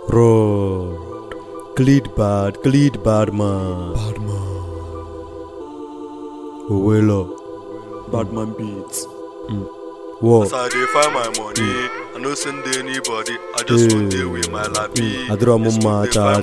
Bro, Khalid bad man. Bad man beats. What? As I dey find my money, I no send anybody. I just want day with my lappy. I draw mama cha.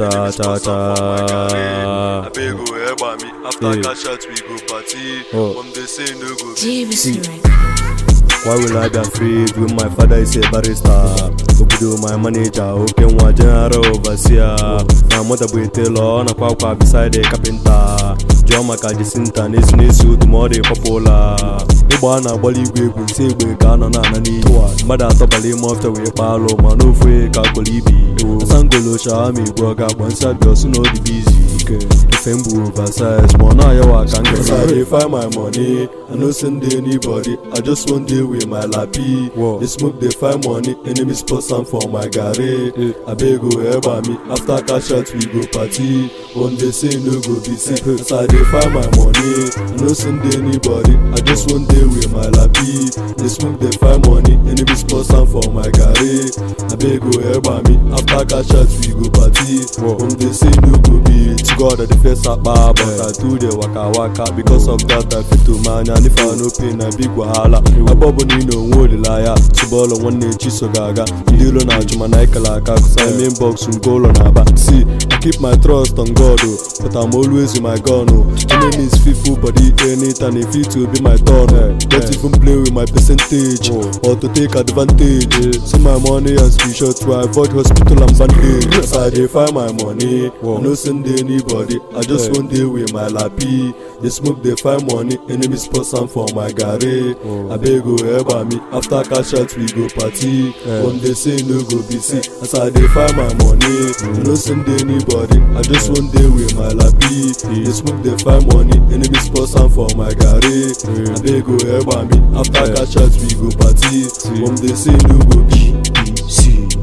I beg go help me. After cash out we go party. They say no go. Why will I be afraid when my father is a barrister? Obudo my manager, okay, one general overseer. My mother boy tailor, na kwa beside the carpenter. John Makaji Sinta, Nesu, the more popular. Ibana Bali Gwe, say we can on Anani. Mother Topali Mofta, we palo, Manufre, Kakolibi. Sangolo Shami, Boga, one side, you know the busy. Fembu Versailles, Monayawa can get. I find my money, I no send anybody. I just want deal with my lappy. They smoke, they find money, enemies put some for my gare. I beg go help me. After cash out, we go party. One day say no go be sick. As I find my money, I no send anybody. I just want deal with my lappy. They smoke, they find money, enemies put some for my gare. I beg go help me. After cash out, we go party. One day say no go be it. God at the face up bar, but I do the waka because of that I fit to man, and if I no pain I big wahala. I bubble no wood liar, to ball on one day chiso gaga. Dilo na chuma naikalaka, cause I main box and goal on a back. See, I keep my trust on God, but I'm always with my gun. Enemies people body anytime if it will be my turn. Don't even play with my percentage or to take advantage. See my money and screenshot to avoid hospital and bandage. As I find my money, I no send anybody. I just want deal with my lappy. They smoke, they find money, enemies put some for my gare. I beg go help me. After cash out, we go party. One day say no go be sick. As I find my money, I no send anybody. I just want deal with my lappy. They smoke, they find money, enemies put some for my gare. I beg go help me. After cash out, we go party. One day say no go be sick.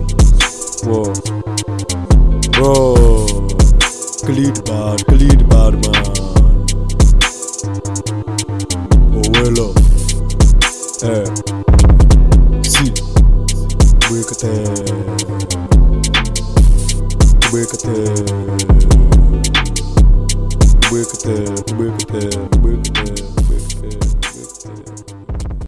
Bro. Khalid bad man. Oh well up. See, break it.